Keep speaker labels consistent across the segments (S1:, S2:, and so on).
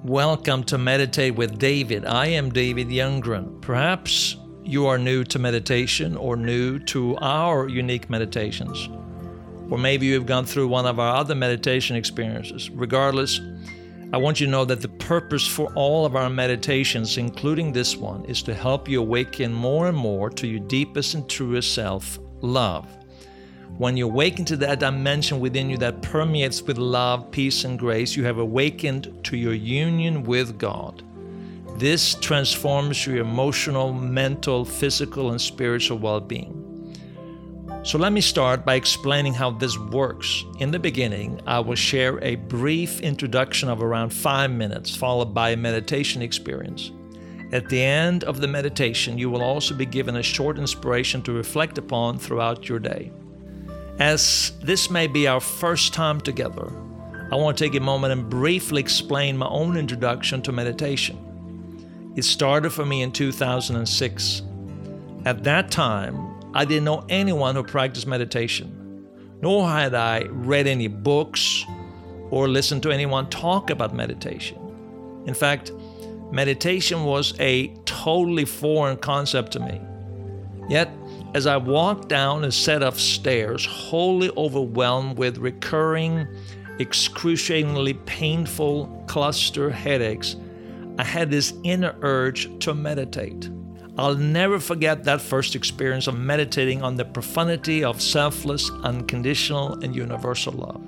S1: Welcome to Meditate with David. I am David Youngren. Perhaps you are new to meditation or new to our unique meditations. Or maybe you've gone through one of our other meditation experiences. Regardless, I want you to know that the purpose for all of our meditations, including this one, is to help you awaken more and more to your deepest and truest self, love. When you awaken to that dimension within you that permeates with love, peace, and grace, you have awakened to your union with God. This transforms your emotional, mental, physical, and spiritual well-being. So let me start by explaining how this works. In the beginning, I will share a brief introduction of around 5 minutes, followed by a meditation experience. At the end of the meditation, you will also be given a short inspiration to reflect upon throughout your day. As this may be our first time together, I want to take a moment and briefly explain my own introduction to meditation. It started for me in 2006. At that time, I didn't know anyone who practiced meditation, nor had I read any books or listened to anyone talk about meditation. In fact, meditation was a totally foreign concept to me. Yet, as I walked down a set of stairs, wholly overwhelmed with recurring, excruciatingly painful cluster headaches, I had this inner urge to meditate. I'll never forget that first experience of meditating on the profundity of selfless, unconditional, and universal love.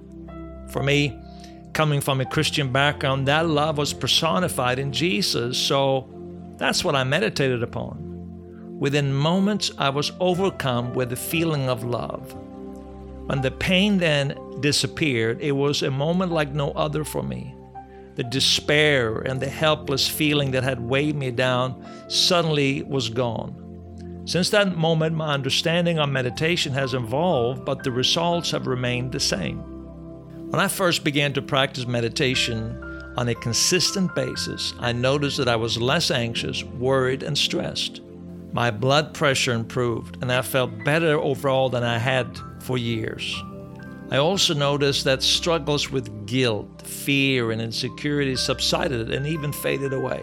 S1: For me, coming from a Christian background, that love was personified in Jesus, so that's what I meditated upon. Within moments, I was overcome with the feeling of love. When the pain then disappeared, it was a moment like no other for me. The despair and the helpless feeling that had weighed me down suddenly was gone. Since that moment, my understanding of meditation has evolved, but the results have remained the same. When I first began to practice meditation on a consistent basis, I noticed that I was less anxious, worried, and stressed. My blood pressure improved, and I felt better overall than I had for years. I also noticed that struggles with guilt, fear, and insecurity subsided and even faded away.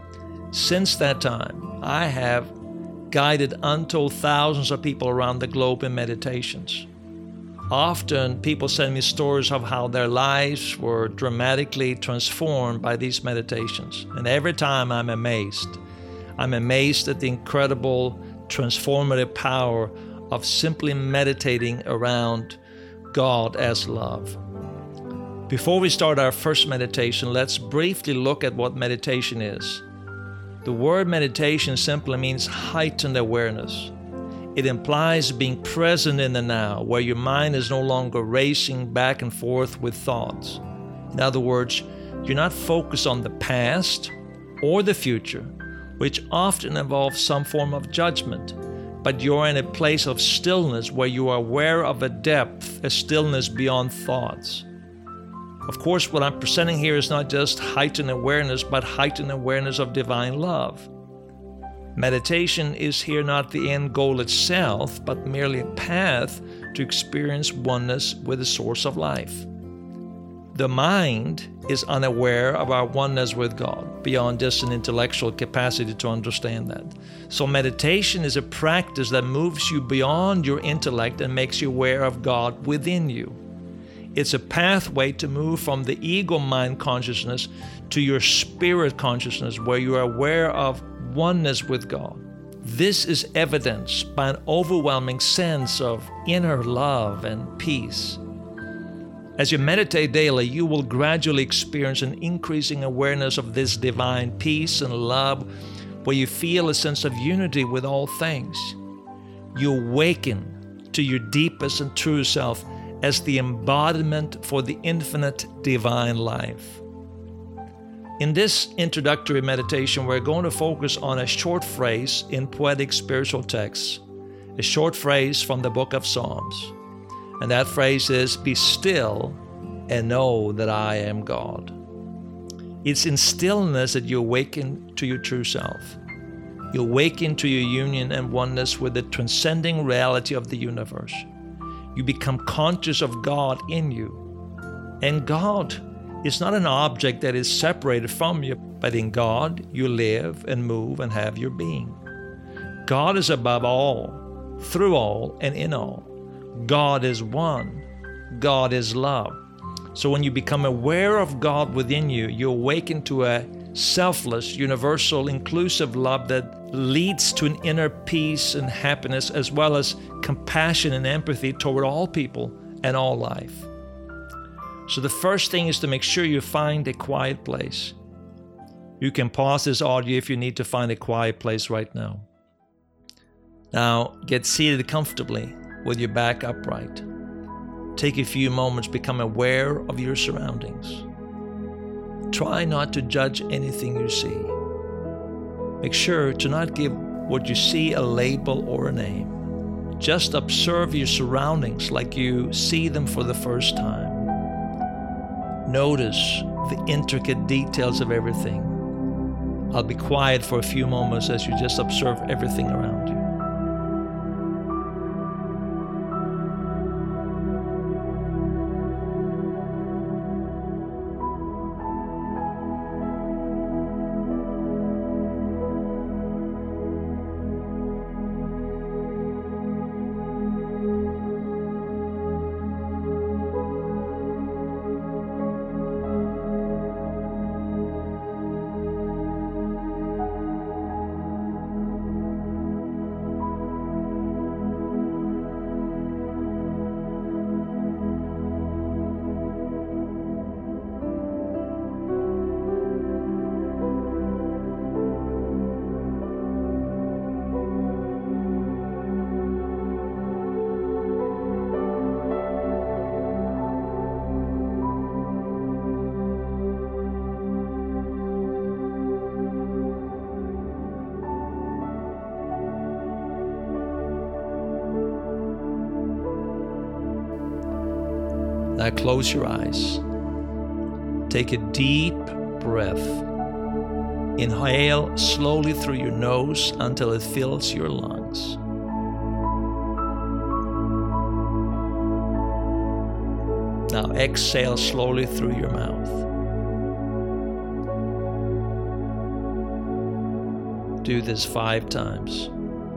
S1: Since that time, I have guided untold thousands of people around the globe in meditations. Often, people send me stories of how their lives were dramatically transformed by these meditations, and every time I'm amazed. I'm amazed at the incredible transformative power of simply meditating around God as love. Before we start our first meditation, let's briefly look at what meditation is. The word meditation simply means heightened awareness. It implies being present in the now, where your mind is no longer racing back and forth with thoughts. In other words, you're not focused on the past or the future, which often involves some form of judgment, but you're in a place of stillness where you are aware of a depth, a stillness beyond thoughts. Of course, what I'm presenting here is not just heightened awareness, but heightened awareness of divine love. Meditation is here not the end goal itself, but merely a path to experience oneness with the source of life. The mind is unaware of our oneness with God, beyond just an intellectual capacity to understand that. So meditation is a practice that moves you beyond your intellect and makes you aware of God within you. It's a pathway to move from the ego mind consciousness to your spirit consciousness, where you are aware of oneness with God. This is evidenced by an overwhelming sense of inner love and peace. As you meditate daily, you will gradually experience an increasing awareness of this divine peace and love, where you feel a sense of unity with all things. You awaken to your deepest and true self as the embodiment for the infinite divine life. In this introductory meditation, we're going to focus on a short phrase in poetic spiritual texts, a short phrase from the book of Psalms. And that phrase is, "Be still and know that I am God." It's in stillness that you awaken to your true self. You awaken to your union and oneness with the transcending reality of the universe. You become conscious of God in you. And God It's not an object that is separated from you, but in God you live and move and have your being. God is above all, through all, and in all. God is one. God is love. So when you become aware of God within you, you awaken to a selfless, universal, inclusive love that leads to an inner peace and happiness, as well as compassion and empathy toward all people and all life. So the first thing is to make sure you find a quiet place. You can pause this audio if you need to find a quiet place right now. Now get seated comfortably with your back upright. Take a few moments, become aware of your surroundings. Try not to judge anything you see. Make sure to not give what you see a label or a name. Just observe your surroundings like you see them for the first time. Notice the intricate details of everything. I'll be quiet for a few moments as you just observe everything around you. Now close your eyes. Take a deep breath. Inhale slowly through your nose until it fills your lungs. Now exhale slowly through your mouth. Do this 5 times.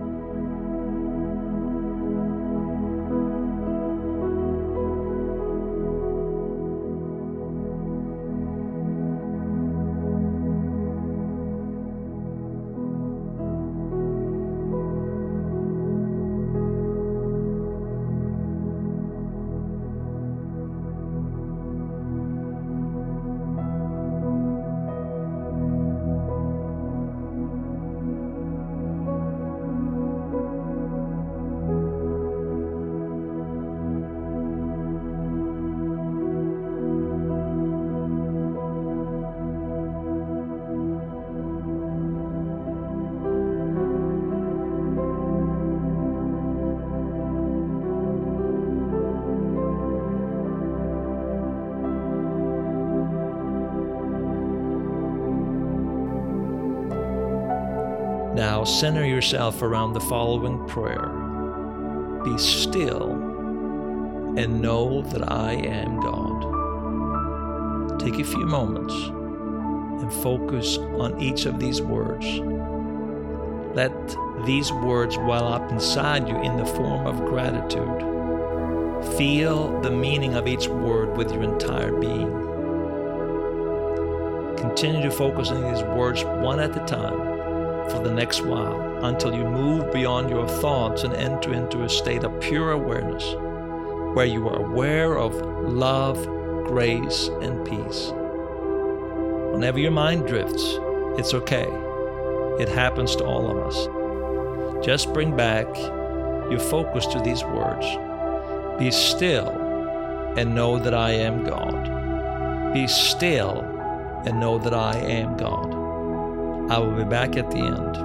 S1: Now center yourself around the following prayer. Be still and know that I am God. Take a few moments and focus on each of these words. Let these words well up inside you in the form of gratitude. Feel the meaning of each word with your entire being. Continue to focus on these words one at a time for the next while until you move beyond your thoughts and enter into a state of pure awareness where you are aware of love, grace, and peace. Whenever your mind drifts, it's okay. It happens to all of us. Just bring back your focus to these words. Be still and know that I am God. Be still and know that I am God. I will be back at the end.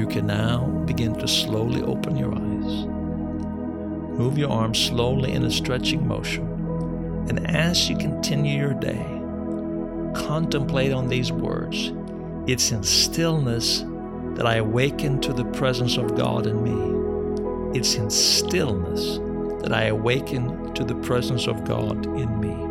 S1: can now begin to slowly open your eyes. Move your arms slowly in a stretching motion. And as you continue your day, contemplate on these words. It's in stillness that I awaken to the presence of God in me. It's in stillness that I awaken to the presence of God in me.